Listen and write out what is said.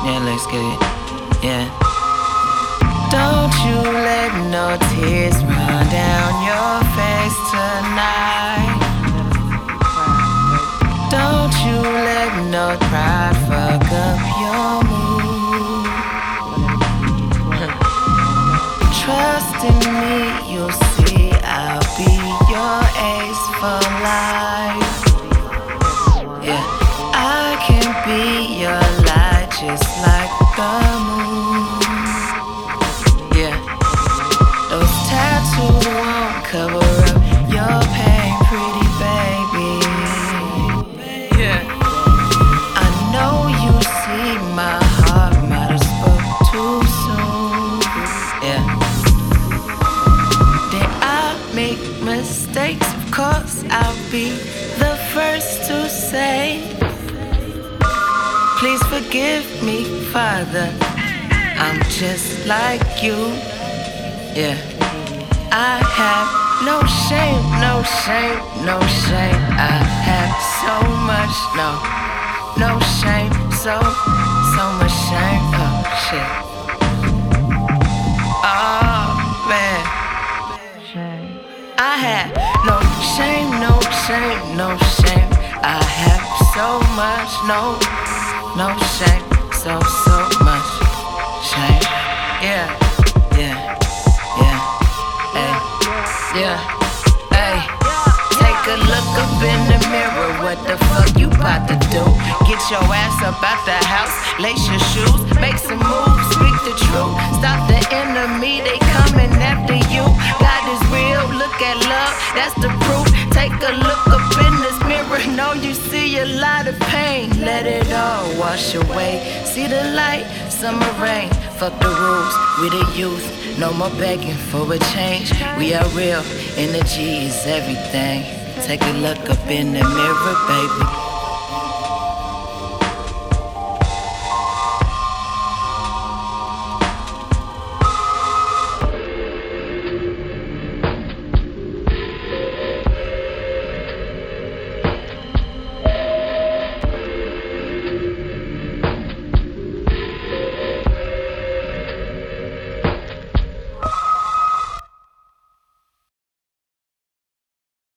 Yeah, let's get it. Yeah. Don't you let no tears run down your face tonight. Don't you let no pride fuck up your mood. Trust in me, you'll see I'll be your ace for life. Yeah, I can be your light just like the moon. Yeah, those tattoos won't cover up your pain, pretty baby. Yeah, I know you see my heart might have spoke too soon. Yeah, did I make mistakes? Of course I'll be the first to say, please forgive me, Father, I'm just like you. Yeah, I have no shame, no shame, no shame. I have so much, no shame, so much shame. Oh shit. Oh man, I had no shame, no shame, no shame. I have so much, no shame, so much shame. Yeah, yeah, yeah, hey, yeah, hey. Take a look up in the mirror, what the fuck you bout to do? Get your ass up out the house, lace your shoes, make some moves, speak the truth. Stop the enemy, they coming after you. God is real, look at love, that's the proof. Take a look up in this mirror, know you see a lot of pain. Let it all wash away, see the light, summer rain. Fuck the rules, we the youth, no more begging for a change. We are real, energy is everything. Take a look up in the mirror, baby.